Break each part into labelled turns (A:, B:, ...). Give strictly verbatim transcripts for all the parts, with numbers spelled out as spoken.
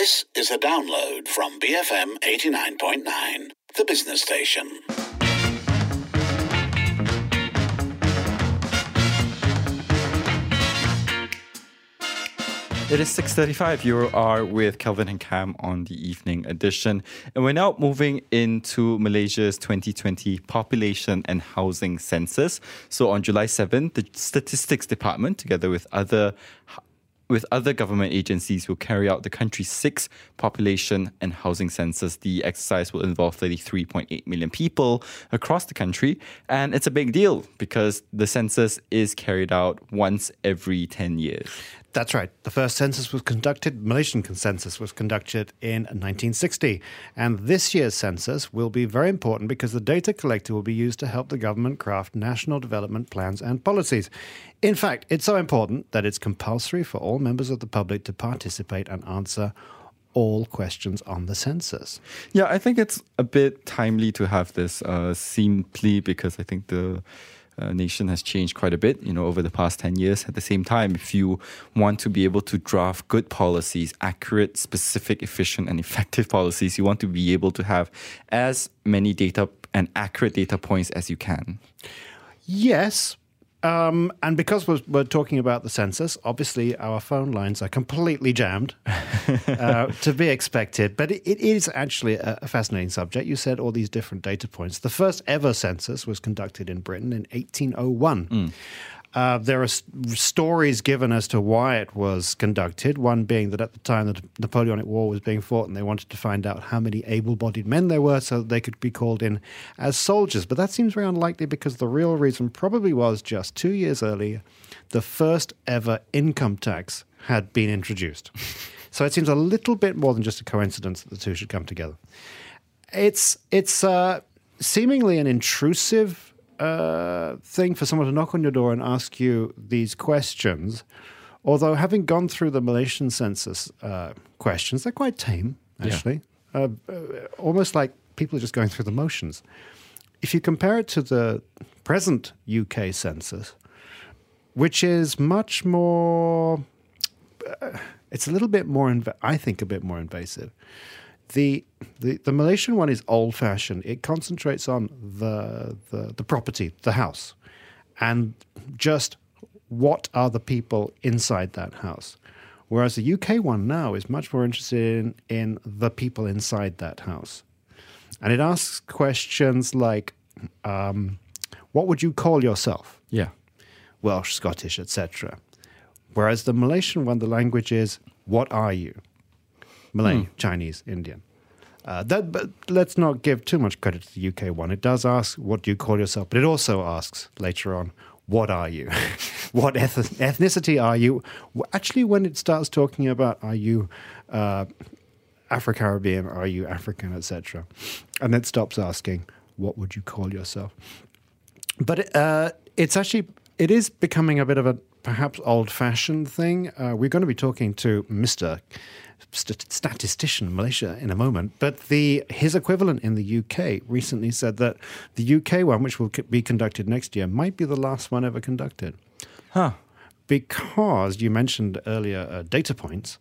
A: This is a download from B F M eighty-nine point nine, the business station.
B: It is six thirty-five. You are with Kelvin and Cam on the evening edition. And we're now moving into Malaysia's twenty twenty population and housing census. So on July seventh, the Statistics Department, together with other with other government agencies, will carry out the country's sixth population and housing census. The exercise will involve thirty-three point eight million people across the country. And it's a big deal because the census is carried out once every ten years.
C: That's right. The first census was conducted, Malaysian census was conducted in nineteen sixty. And this year's census will be very important because the data collected will be used to help the government craft national development plans and policies. In fact, it's so important that it's compulsory for all members of the public to participate and answer all questions on the census.
B: Yeah, I think it's a bit timely to have this uh, simply because I think the Uh, nation has changed quite a bit, you know, over the past ten years. At the same time, if you want to be able to draft good policies, accurate, specific, efficient, and effective policies, you want to be able to have as many data and accurate data points as you can.
C: Yes. Um, and because we're, we're talking about the census, obviously our phone lines are completely jammed, uh, to be expected. But it, it is actually a, a fascinating subject. You said all these different data points. The first ever census was conducted in Britain in eighteen oh one. Mm. Uh, there are s- stories given as to why it was conducted, one being that at the time the Napoleonic War was being fought and they wanted to find out how many able-bodied men there were so that they could be called in as soldiers. But that seems very unlikely because the real reason probably was just two years earlier, the first ever income tax had been introduced. So it seems a little bit more than just a coincidence that the two should come together. It's, it's uh, seemingly an intrusive Uh, thing for someone to knock on your door and ask you these questions. Although having gone through the Malaysian census uh, questions, they're quite tame, actually. Yeah. Uh, uh, almost like people are just going through the motions. If you compare it to the present U K census, which is much more, uh, it's a little bit more, inv- I think a bit more invasive. The, the the Malaysian one is old-fashioned. It concentrates on the, the the property, the house, and just what are the people inside that house. Whereas the U K one now is much more interested in, in the people inside that house. And it asks questions like, um, what would you call yourself?
B: Yeah.
C: Welsh, Scottish, et cetera. Whereas the Malaysian one, the language is, what are you? Malay, hmm. Chinese, Indian. Uh, that, but let's not give too much credit to the U K one. It does ask, what do you call yourself? But it also asks later on, what are you? What eth- ethnicity are you? Actually, when it starts talking about, are you uh, Afro-Caribbean, are you African, et cetera. And it stops asking, what would you call yourself? But uh, it's actually, it is becoming a bit of a perhaps old-fashioned thing. Uh, we're going to be talking to Mister St- statistician in Malaysia in a moment, but the his equivalent in the U K recently said that the U K one, which will be conducted next year, might be the last one ever conducted.
B: Huh.
C: Because you mentioned earlier uh, data points.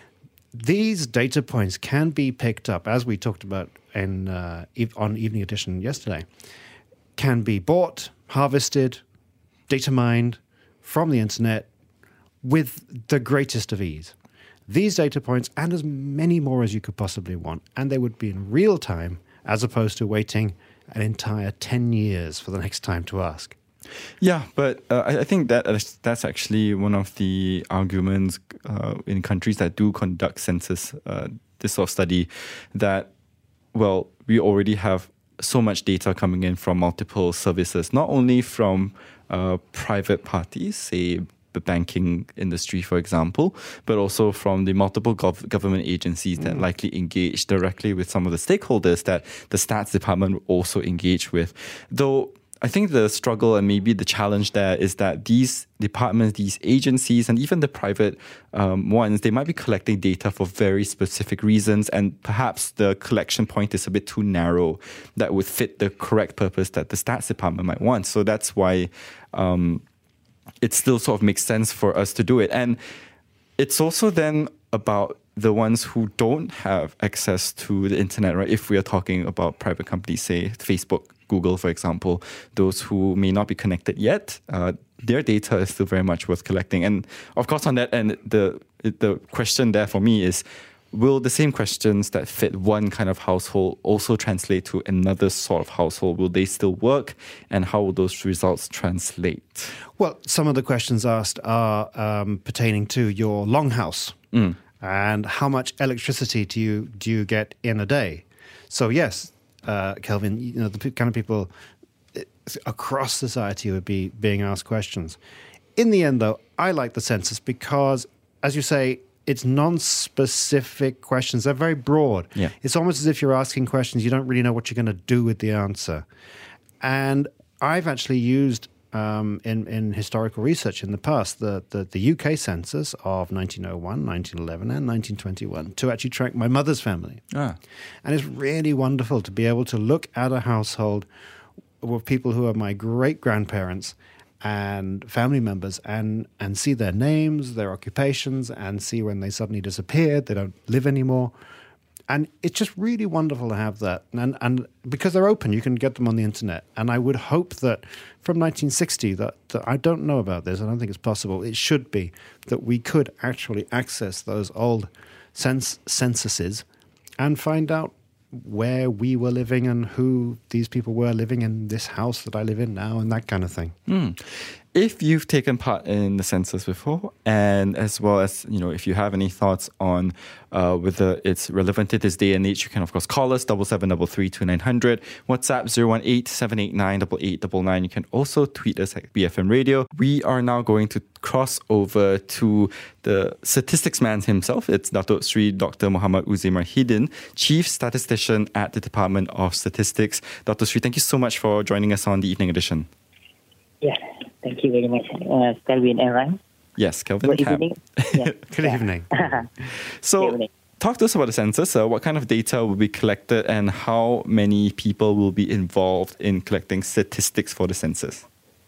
C: These data points can be picked up, as we talked about in uh, on Evening Edition yesterday, can be bought, harvested, data mined from the internet with the greatest of ease. These data points and as many more as you could possibly want, and they would be in real time as opposed to waiting an entire ten years for the next time to ask.
B: Yeah, but uh, I, I think that that's actually one of the arguments uh, in countries that do conduct census, uh, this sort of study, that, well, we already have so much data coming in from multiple services, not only from uh, private parties, say the banking industry, for example, but also from the multiple gov- government agencies that mm. likely engage directly with some of the stakeholders that the Stats Department will also engage with. Though I think the struggle and maybe the challenge there is that these departments, these agencies, and even the private um, ones, they might be collecting data for very specific reasons, and perhaps the collection point is a bit too narrow that would fit the correct purpose that the Stats Department might want. So that's why um, it still sort of makes sense for us to do it. And it's also then about the ones who don't have access to the internet, right? If we are talking about private companies, say Facebook, Google, for example, those who may not be connected yet, uh, their data is still very much worth collecting. And of course, on that end, the the question there for me is, will the same questions that fit one kind of household also translate to another sort of household? Will they still work? And how will those results translate?
C: Well, some of the questions asked are um, pertaining to your longhouse. Mm. And how much electricity do you do you get in a day? So yes, uh, Kelvin, you know, the kind of people across society would be being asked questions. In the end, though, I like the census because, as you say, it's non-specific questions. They're very broad.
B: Yeah.
C: It's almost as if you're asking questions you don't really know what you're going to do with the answer. And I've actually used um, in, in historical research in the past the, the, the U K census of nineteen oh one, nineteen eleven, and nineteen twenty-one to actually track my mother's family.
B: Ah.
C: And it's really wonderful to be able to look at a household with people who are my great-grandparents and family members and, and see their names, their occupations, and see when they suddenly disappeared, they don't live anymore. And it's just really wonderful to have that. And, and because they're open, you can get them on the internet. And I would hope that from nineteen sixty, that, that I don't know about this, I don't think it's possible, it should be that we could actually access those old cens- censuses and find out where we were living and who these people were living in this house that I live in now and that kind of thing.
B: Mm. If you've taken part in the census before, and as well as, you know, if you have any thoughts on uh, whether it's relevant to this day and age, you can, of course, call us, double seven double three two nine hundred, WhatsApp zero one eight seven eight nine eight eight nine nine. You can also tweet us at B F M Radio. We are now going to cross over to the statistics man himself. It's Datuk Sri Doctor Muhammad Uzair Mahidin, Chief Statistician at the Department of Statistics. Doctor Sri, thank you so much for joining us on the Evening Edition.
D: Yeah, thank you very much, uh, Kelvin and Ryan.
B: Yes, Kelvin.
D: Good evening. Yeah.
C: Good evening.
B: So,
D: Good evening.
B: Talk to us about the census. Uh, what kind of data will be collected and how many people will be involved in collecting statistics for the census?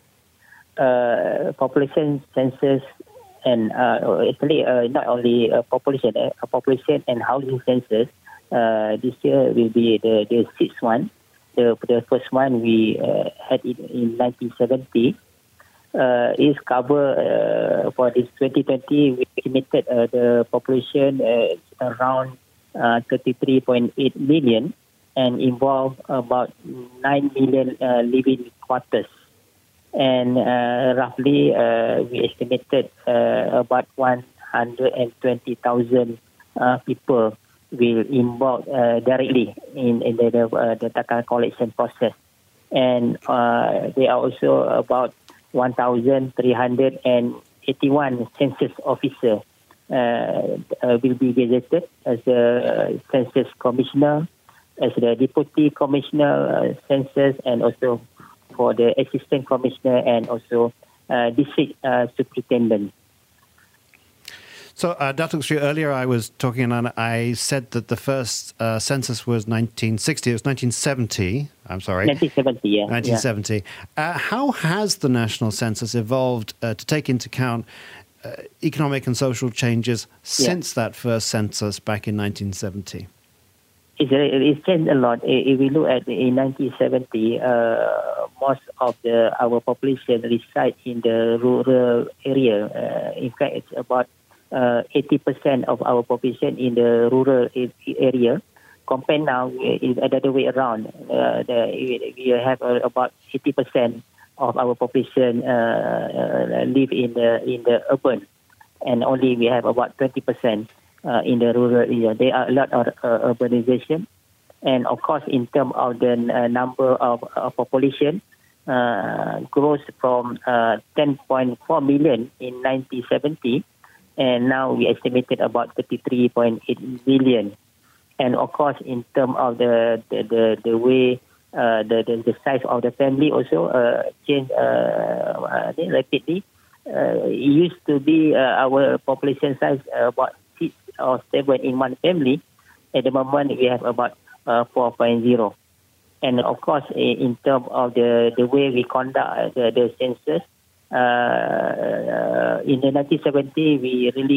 D: Uh, population census and uh, actually uh, not only uh, population, uh, population and housing census. Uh, this year will be the, the sixth one. The, the first one we uh, had it in nineteen seventy. Uh, is cover uh, for this twenty twenty. We estimated uh, the population uh, around uh, thirty-three point eight million and involve about nine million uh, living quarters. And uh, roughly uh, we estimated uh, about one hundred twenty thousand uh, people will involve uh, directly in, in the, the, uh, the data collection process. And uh, there are also about one thousand three hundred eighty-one census officers uh, uh, will be gazetted as the uh, census commissioner, as the deputy commissioner, uh, census, and also for the assistant commissioner and also uh, district uh, superintendent.
C: So, uh, Datuk Sri, earlier I was talking and I said that the first uh, census was nineteen sixty. It was nineteen seventy. I'm sorry.
D: nineteen seventy, yeah.
C: nineteen seventy. Yeah. Uh, how has the national census evolved uh, to take into account uh, economic and social changes since yeah. that first census back in nineteen seventy?
D: It's, it's changed a lot. If we look at in nineteen seventy, uh, most of the our population reside in the rural area. Uh, in fact, it's about uh, eighty percent of our population in the rural area. Compared now, it's the other way around. Uh, the, we have uh, about eighty percent of our population uh, uh, live in the in the urban, and only we have about twenty percent uh, in the rural area. There are a lot of uh, urbanization, and of course, in terms of the uh, number of, of population, uh, grows from uh, ten point four million in nineteen seventy, and now we estimated about thirty-three point eight million. And of course, in terms of the the, the, the way uh, the, the the size of the family also uh, changed uh, uh, rapidly. Uh, it used to be uh, our population size uh, about six or seven in one family. At the moment, we have about uh, four point oh. And of course, in terms of the, the way we conduct the, the census, uh, uh, in the nineteen seventy, we really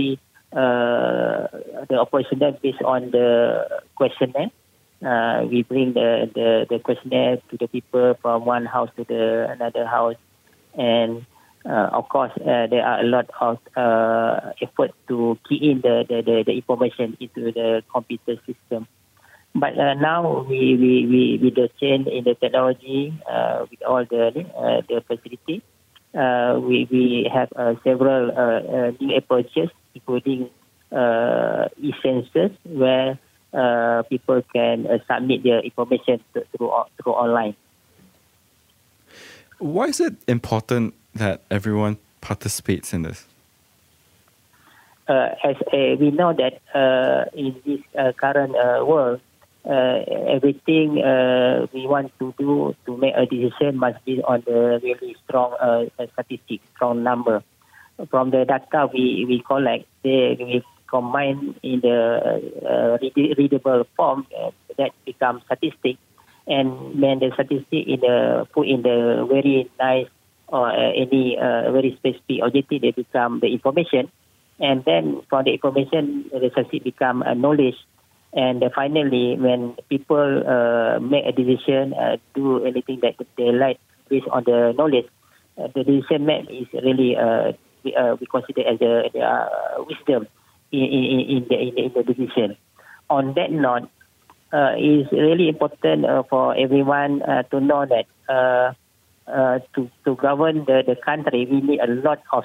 D: uh, the operational based on the questionnaire. Uh, we bring the, the, the questionnaire to the people from one house to the another house, and uh, of course uh, there are a lot of uh, effort to key in the, the, the, the information into the computer system. But uh, now we, we, we with the change in the technology, uh, with all the uh, the facility, uh, we we have uh, several uh, uh, new approaches, including uh, e-census, where uh, people can uh, submit their information to, through through online.
B: Why is it important that everyone participates in this?
D: Uh, as uh, we know that uh, in this uh, current uh, world, uh, everything uh, we want to do to make a decision must be on the really strong uh, statistic, strong number. From the data we, we collect, they we combine in the uh, read- readable form uh, that becomes statistic, and then the statistic in the put in the very nice or uh, any uh, very specific objective, they become the information. And then from the information, the statistic become uh, knowledge. And uh, finally, when people uh, make a decision, uh, do anything that they like based on the knowledge, uh, the decision made is really uh, we, uh, we consider as a, a uh, wisdom in, in, in, the, in, the, in the decision. On that note, uh, it's really important uh, for everyone uh, to know that uh, Uh, to, to govern the, the country, we need a lot of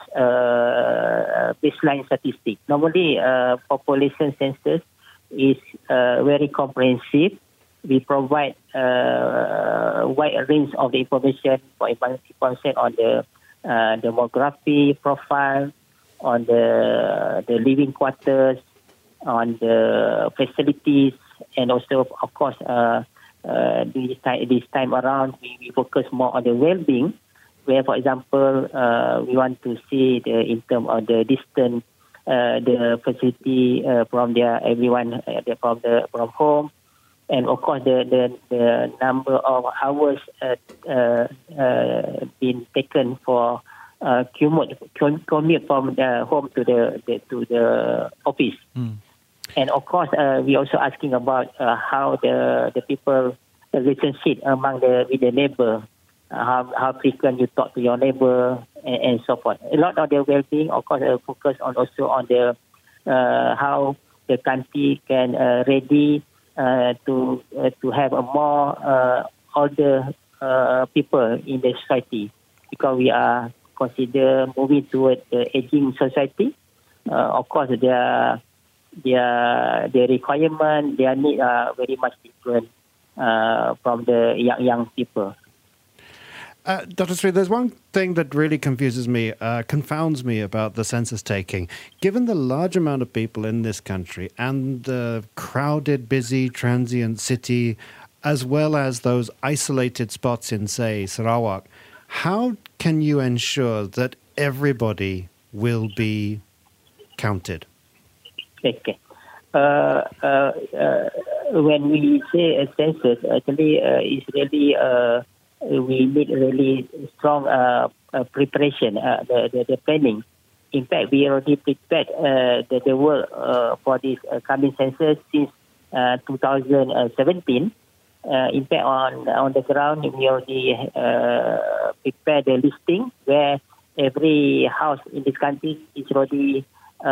D: uh, baseline statistics. Normally, uh, population census is uh, very comprehensive. We provide uh, a wide range of the information, for information on the uh, demography profile, on the the living quarters, on the facilities, and also, of course, uh, Uh, this, time, this time around, we, we focus more on the well-being, where, for example, uh, we want to see the in terms of the distance, uh, the facility uh, from their everyone uh, from the from home, and of course the the, the number of hours uh, uh, uh, being taken for uh, commute commute from the home to the, the to the office. Mm. And of course, uh, we also asking about uh, how the the people, the relationship among the with the neighbor, uh, how how frequent you talk to your neighbor, and, and so forth. A lot of the well-being, of course, uh, focus on also on the uh, how the country can uh, ready uh, to uh, to have a more uh, older uh, people in the society, because we are consider moving toward the aging society. Uh, of course, there are Their their requirement, their need are very much different uh, from the young young people.
C: Uh, Doctor Sri, there's one thing that really confuses me, uh, confounds me about the census taking. Given the large amount of people in this country and the crowded, busy, transient city, as well as those isolated spots in, say, Sarawak, how can you ensure that everybody will be counted?
D: Okay. Uh, uh, uh, when we say a census, actually, uh, it's really uh, we need really strong uh, uh, preparation, uh, the, the the planning. In fact, we already prepared uh, the the world uh, for this uh, coming census since uh, two thousand seventeen. Uh, in fact, on on the ground, we already uh, prepared the listing where every house in this country is already.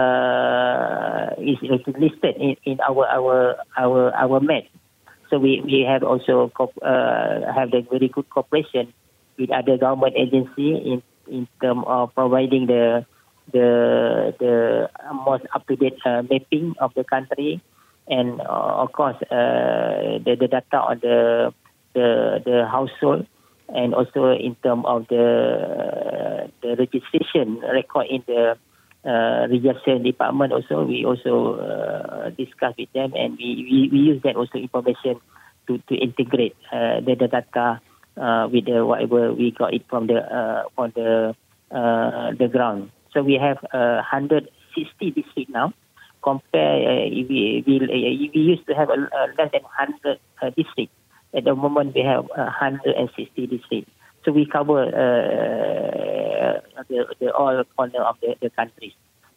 D: Uh, is, is listed in, in our our our our map. So we, we have also co- uh, have the very good cooperation with other government agency in in terms of providing the the the most up to date uh, mapping of the country, and uh, of course uh, the the data on the the the household, and also in terms of the uh, the registration record in the Uh, registration department. Also, we also uh, discuss with them, and we, we, we use that also information to to integrate uh, the, the data uh, with the whatever we got it from the uh, from the uh, the ground. So we have uh, one hundred sixty districts now. Compare uh, we, we we used to have a, a less than one hundred uh, districts. At the moment, we have uh, one hundred sixty districts. So we cover uh, the, the all corner of the, the country.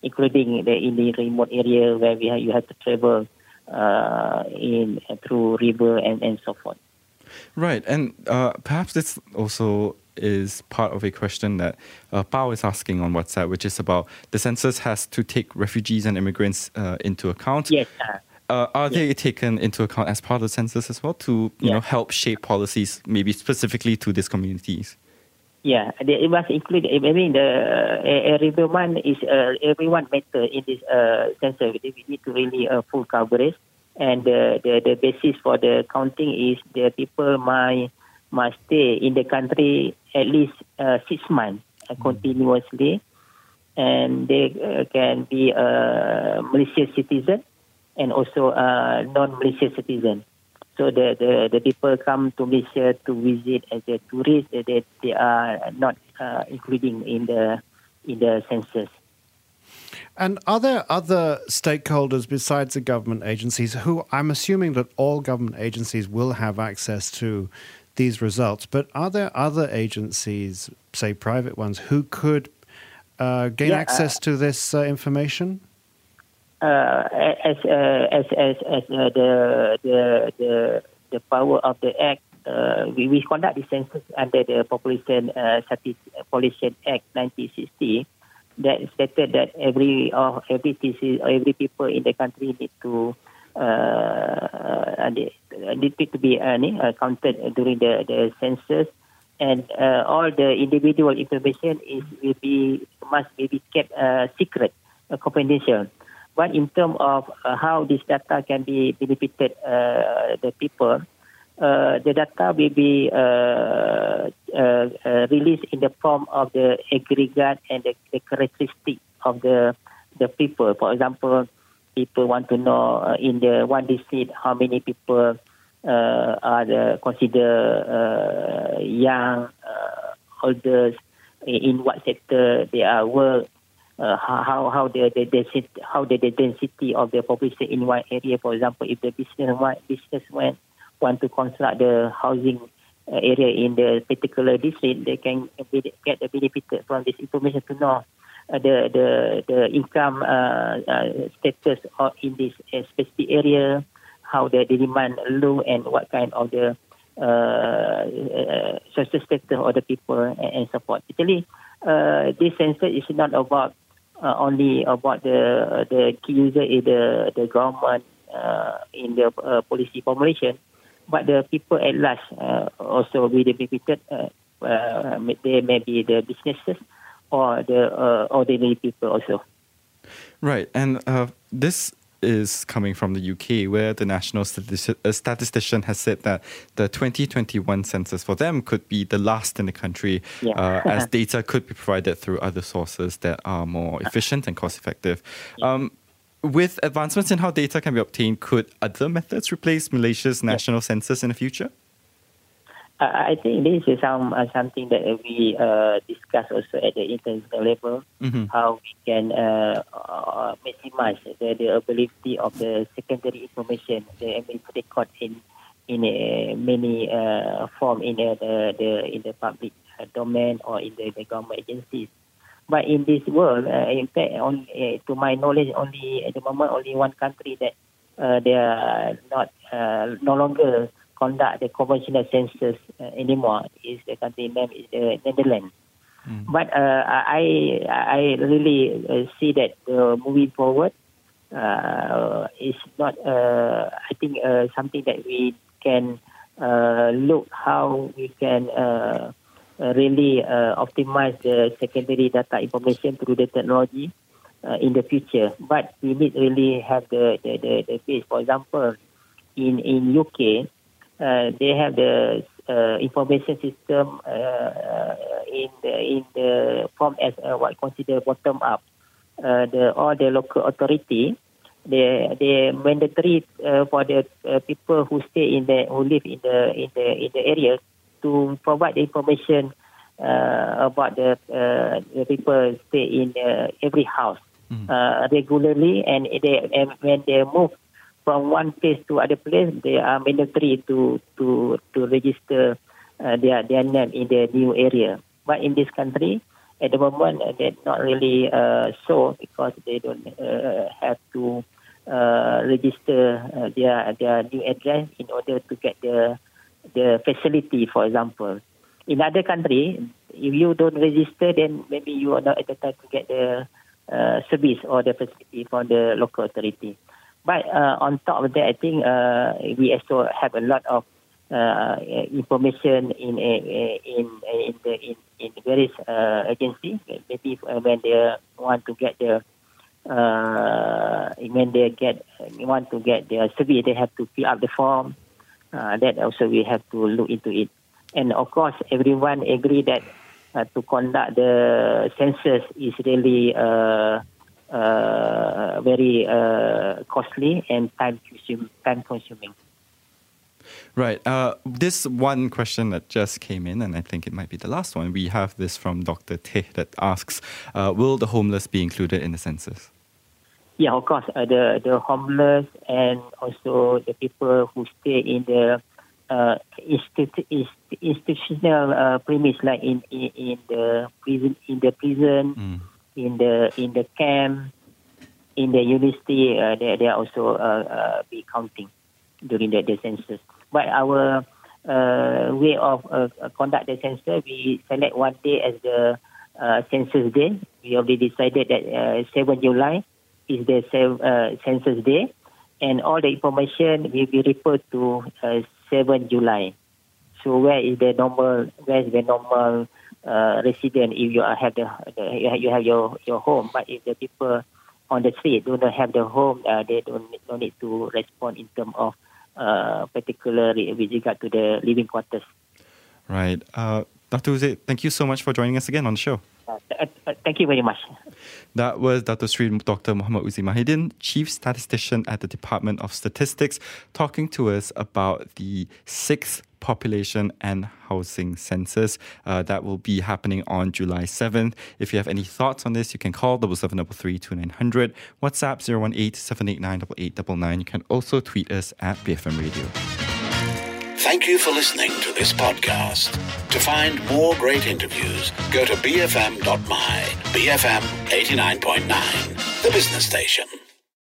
D: including the in the remote area where we have, you have to travel uh, in through river and, and so forth.
B: Right, and uh, perhaps this also is part of a question that uh, Pao is asking on WhatsApp, which is about the census has to take refugees and immigrants uh, into account.
D: Yes. Uh,
B: Uh, are
D: yes.
B: they taken into account as part of the census as well to you
D: Yeah.
B: know help shape policies, maybe specifically to these communities?
D: Yeah, they, it must include. I mean, the uh, everyone is uh, everyone matter in this uh, census. We need to really uh, full coverage, and uh, the the basis for the counting is the people might must stay in the country at least uh, six months uh, continuously, and they uh, can be a Malaysian citizen and also a non-Malaysian citizen. So the, the, the people come to Malaysia to visit as a tourist, they, they, they are not uh, including in the in the census.
C: And are there other stakeholders besides the government agencies who, I'm assuming that all government agencies will have access to these results, but are there other agencies, say private ones, who could uh, gain
D: Yeah,
C: access to this uh, information?
D: Uh, as uh, as as as uh, the the the the power of the act, uh, we, we conduct the census under the Population uh, Population Act nineteen sixty. That stated that every uh, every citizen, every people in the country need to uh, need to be uh, counted during the, the census, and uh, all the individual information is will be must be kept uh, secret, uh, confidential. But in terms of uh, how this data can be benefited uh, the people, uh, the data will be uh, uh, uh, released in the form of the aggregate and the, the characteristic of the the people. For example, people want to know uh, in the one district how many people uh, are the, considered uh, young, uh, older, in what sector they are work. Uh, how how the, the density how the, the density of the population in one area. For example, if the business businessman want to construct the housing uh, area in the particular district, they can get the benefit from this information to know uh, the the the income uh, uh, status of in this uh, specific area, how the, the demand low, and what kind of the uh, uh, social status of the people and, and so forth. Actually, uh, this census is not about Uh, only about the the key user in the the government uh, in the uh, policy formulation, but the people at large uh, also will be benefited. Uh, uh, they may be the businesses or the uh, ordinary people also.
B: Right, and uh, this is coming from the U K, where the national statisti- uh, statistician has said that the twenty twenty-one census for them could be the last in the country,
D: Yeah.
B: uh, as data could be provided through other sources that are more efficient and cost effective. Um, with advancements in how data can be obtained, could other methods replace Malaysia's national census in the future?
D: I think this is some uh, something that we uh, discuss also at the international level,
B: Mm-hmm.
D: how we can uh, uh, maximize the, the ability of the secondary information, the record in in uh, many uh, form in uh, the, the in the public uh, domain or in the, the government agencies. But in this world, uh, in fact, only, uh, to my knowledge, only at the moment only one country that uh, they are not uh, no longer conduct the conventional census uh, anymore is the country name is the Netherlands. Mm. But uh, I I really uh, see that uh, moving forward uh, is not uh, I think uh, something that we can uh, look how we can uh, really uh, optimize the secondary data information through the technology uh, in the future. But we need really have the the the, the base. For example, in in U K. Uh, they have the uh, information system uh, in the in the form as uh, what considered bottom up. Uh, the all the local authority, they they mandatory uh, for the uh, people who stay in the who live in the in the in the area to provide the information uh, about the uh, the people stay in uh, every house mm. uh, regularly, and they and when they move from one place to other place, they are mandatory to to to register uh, their their name in the new area. But in this country, at the moment, uh, they're not really uh, so because they don't uh, have to uh, register uh, their their new address in order to get the the facility, for example. In other countries, if you don't register, then maybe you are not entitled to get the uh, service or the facility from the local authority. But uh, on top of that, I think uh, we also have a lot of uh, information in in in in, the, in, in various uh, agencies. Maybe when they want to get the uh, when they get want to get their service, they have to fill up the form. Uh, that also we have to look into it. And of course, everyone agree that uh, to conduct the census is really uh, uh, very uh, costly and time consuming. Time consuming.
B: Right. Uh, this one question that just came in, and I think it might be the last one. We have this from Doctor Teh that asks, uh, will the homeless be included in the census?
D: Yeah, of course. Uh, the the homeless and also the people who stay in the uh, institu- inst- institutional uh, premise, like in, in in the prison, in the prison, mm. in the in the camp, in the university, uh, they they are also uh, uh, be counting during the, the census. But our uh, way of uh, conduct the census, we select one day as the uh, census day. We already decided that uh, seventh of July is the uh, census day, and all the information will be referred to uh, seventh of July. So where is the normal? Where is the normal uh, resident? If you have the, the you have your, your home, but if the people on the street do not have the home, uh, they don't don't need to respond in terms of uh, particularly with regard to the living quarters.
B: Right, uh, Doctor Uzi, thank you so much for joining us again on the show.
D: Uh, uh, thank you very much.
B: That was Doctor Sri Doctor Muhammad Uzi Mahidin, Chief Statistician at the Department of Statistics, talking to us about the sixth Population and Housing Census uh, that will be happening on July seventh. If you have any thoughts on this, you can call double seven double three two nine hundred, WhatsApp zero one eight seven eight nine eight eight nine nine. You can also tweet us at B F M Radio.
A: Thank you for listening to this podcast. To find more great interviews, go to b f m dot m y. B F M eighty-nine point nine, the business station.